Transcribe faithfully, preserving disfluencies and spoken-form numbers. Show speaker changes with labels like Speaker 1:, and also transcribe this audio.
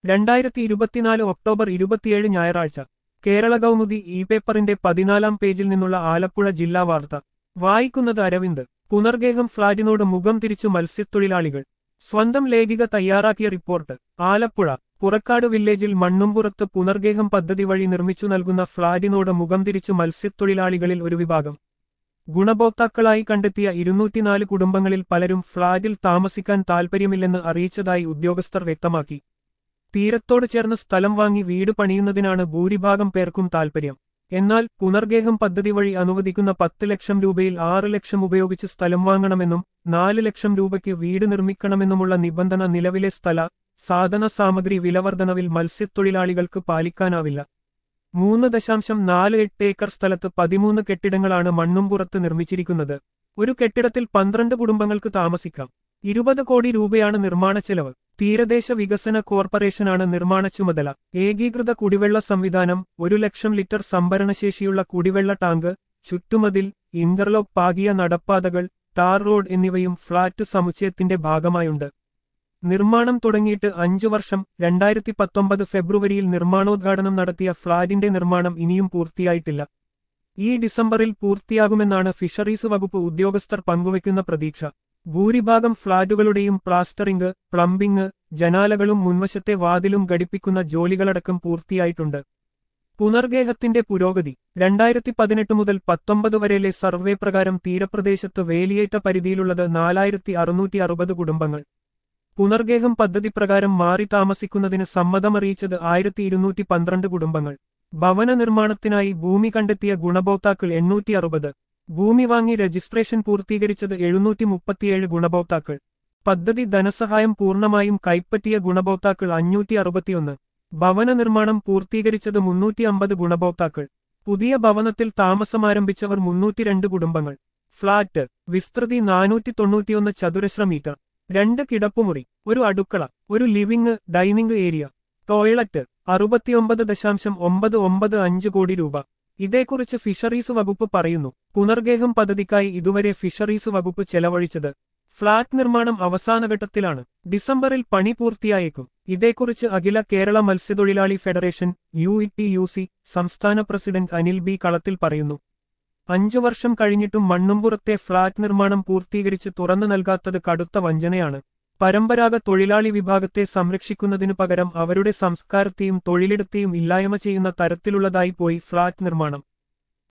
Speaker 1: രണ്ടായിരത്തി ഇരുപത്തിനാല് ഒക്ടോബർ ഇരുപത്തിയേഴ് ഞായറാഴ്ച കേരള കൗമുദി ഇ പേപ്പറിന്റെ പതിനാലാം പേജിൽ നിന്നുള്ള ആലപ്പുഴ ജില്ലാ വാർത്ത വായിക്കുന്നത് അരവിന്ദ്. പുനർഗേഹം ഫ്ളാറ്റിനോട് മുഖം തിരിച്ചു മത്സ്യത്തൊഴിലാളികൾ. സ്വന്തം ലേഖിക തയ്യാറാക്കിയ റിപ്പോർട്ട്. ആലപ്പുഴ പുറക്കാട് വില്ലേജിൽ മണ്ണുംപുറത്ത് പുനർഗേഹം പദ്ധതി വഴി നിർമ്മിച്ചു നൽകുന്ന ഫ്ളാറ്റിനോട് മുഖം തിരിച്ചു മത്സ്യത്തൊഴിലാളികളിൽ ഒരു വിഭാഗം. ഗുണഭോക്താക്കളായി കണ്ടെത്തിയ ഇരുന്നൂറ്റിനാല് കുടുംബങ്ങളിൽ പലരും ഫ്ളാറ്റിൽ താമസിക്കാൻ താൽപ്പര്യമില്ലെന്ന് അറിയിച്ചതായി ഉദ്യോഗസ്ഥർ വ്യക്തമാക്കി. തീരത്തോട് ചേർന്ന് സ്ഥലം വാങ്ങി വീട് പണിയുന്നതിനാണ് ഭൂരിഭാഗം പേർക്കും താൽപ്പര്യം. എന്നാൽ പുനർഗേഹം പദ്ധതി വഴി അനുവദിക്കുന്ന പത്ത് ലക്ഷം രൂപയിൽ ആറ് ലക്ഷം ഉപയോഗിച്ച് സ്ഥലം വാങ്ങണമെന്നും നാല് ലക്ഷം രൂപയ്ക്ക് വീട് നിർമ്മിക്കണമെന്നുമുള്ള നിബന്ധന നിലവിലെ സ്ഥല സാധന സാമഗ്രി വിലവർധനവിൽ മത്സ്യത്തൊഴിലാളികൾക്ക് പാലിക്കാനാവില്ല. മൂന്ന് ദശാംശം നാല് എട്ട് ഏക്കർ സ്ഥലത്ത് പതിമൂന്ന് കെട്ടിടങ്ങളാണ് മണ്ണുംപുറത്ത് നിർമ്മിച്ചിരിക്കുന്നത്. ഒരു കെട്ടിടത്തിൽ പന്ത്രണ്ട് കുടുംബങ്ങൾക്ക് താമസിക്കാം. ഇരുപത് കോടി രൂപയാണ് നിർമ്മാണ ചെലവ്. തീരദേശ വികസന കോർപ്പറേഷനാണ് നിർമ്മാണ ചുമതല. ഏകീകൃത കുടിവെള്ള സംവിധാനം, ഒരു ലക്ഷം ലിറ്റർ സംഭരണശേഷിയുള്ള കുടിവെള്ള ടാങ്ക്, ചുറ്റുമതിൽ, ഇന്റർലോക്ക് പാകിയ നടപ്പാതകൾ, ടാർ റോഡ് എന്നിവയും ഫ്ളാറ്റ് സമുച്ചയത്തിന്റെ ഭാഗമായുണ്ട്. നിർമ്മാണം തുടങ്ങിയിട്ട് അഞ്ചു വർഷം. രണ്ടായിരത്തി പത്തൊമ്പത് ഫെബ്രുവരിയിൽ നിർമ്മാണോദ്ഘാടനം നടത്തിയ ഫ്ളാറ്റിന്റെ നിർമ്മാണം ഇനിയും പൂർത്തിയായിട്ടില്ല. ഈ ഡിസംബറിൽ പൂർത്തിയാകുമെന്നാണ് ഫിഷറീസ് വകുപ്പ് ഉദ്യോഗസ്ഥർ പങ്കുവയ്ക്കുന്ന പ്രതീക്ഷ. ഭൂരിഭാഗം ഫ്ളാറ്റുകളുടെയും പ്ലാസ്റ്ററിംഗ്, പ്ലംബിംഗ്, ജനാലകളും മുൻവശത്തെ വാതിലും ഘടിപ്പിക്കുന്ന ജോലികളടക്കം പൂർത്തിയായിട്ടുണ്ട്. പുനർഗേഹത്തിന്റെ പുരോഗതി. രണ്ടായിരത്തി പതിനെട്ട് മുതൽ പത്തൊമ്പത് വരെയിലെ സർവേ പ്രകാരം തീരപ്രദേശത്ത് വേലിയേറ്റ പരിധിയിലുള്ളത് നാലായിരത്തി അറുന്നൂറ്റി അറുപത് കുടുംബങ്ങൾ. പുനർഗേഹം പദ്ധതി പ്രകാരം മാറി താമസിക്കുന്നതിന് സമ്മതമറിയിച്ചത് ആയിരത്തി ഇരുന്നൂറ്റി പന്ത്രണ്ട് കുടുംബങ്ങൾ. ഭവന നിർമ്മാണത്തിനായി ഭൂമി കണ്ടെത്തിയ ഗുണഭോക്താക്കൾ എണ്ണൂറ്റി അറുപത്. ഭൂമി വാങ്ങി രജിസ്ട്രേഷൻ പൂർത്തീകരിച്ചത് എഴുന്നൂറ്റി മുപ്പത്തിയേഴ് ഗുണഭോക്താക്കൾ. പദ്ധതി ധനസഹായം പൂർണ്ണമായും കൈപ്പറ്റിയ ഗുണഭോക്താക്കൾ അഞ്ഞൂറ്റി അറുപത്തിയൊന്ന്. ഭവന നിർമ്മാണം പൂർത്തീകരിച്ചത് മുന്നൂറ്റി അമ്പത് ഗുണഭോക്താക്കൾ. പുതിയ ഭവനത്തിൽ താമസമാരംഭിച്ചവർ മുന്നൂറ്റിരണ്ട് കുടുംബങ്ങൾ. ഫ്ളാറ്റ് വിസ്തൃതി നാനൂറ്റി തൊണ്ണൂറ്റിയൊന്ന് ചതുരശ്ര മീറ്റർ. രണ്ട് കിടപ്പുമുറി, ഒരു അടുക്കള, ഒരു ലിവിംഗ് ഡൈനിംഗ് ഏരിയ, ടോയ്ലറ്റ്. അറുപത്തിയൊമ്പത് ദശാംശം ഒമ്പത് ഒമ്പത് അഞ്ച് കോടി രൂപ. ഇതേക്കുറിച്ച് ഫിഷറീസ് വകുപ്പ് പറയുന്നു. പുനർഗേഹം പദ്ധതിക്കായി ഇതുവരെ ഫിഷറീസ് വകുപ്പ് ചെലവഴിച്ചത്. ഫ്ളാറ്റ് നിർമ്മാണം അവസാനഘട്ടത്തിലാണ്. ഡിസംബറിൽ പണി പൂർത്തിയായേക്കും. ഇതേക്കുറിച്ച് അഖില കേരള മത്സ്യത്തൊഴിലാളി federation U E T U C സംസ്ഥാന പ്രസിഡന്റ് അനിൽ ബി കളത്തിൽ പറയുന്നു. അഞ്ചു വർഷം കഴിഞ്ഞിട്ടും മണ്ണുംപുറത്തെ ഫ്ളാറ്റ് നിർമ്മാണം പൂർത്തീകരിച്ച് തുറന്നു നൽകാത്തത് കടുത്ത വഞ്ചനയാണ്. പരമ്പരാഗത തൊഴിലാളി വിഭാഗത്തെ സംരക്ഷിക്കുന്നതിനു പകരം അവരുടെ സംസ്കാരത്തെയും തൊഴിലിടത്തെയും ഇല്ലായ്മ ചെയ്യുന്ന തരത്തിലുള്ളതായി പോയി ഫ്ളാറ്റ് നിർമ്മാണം.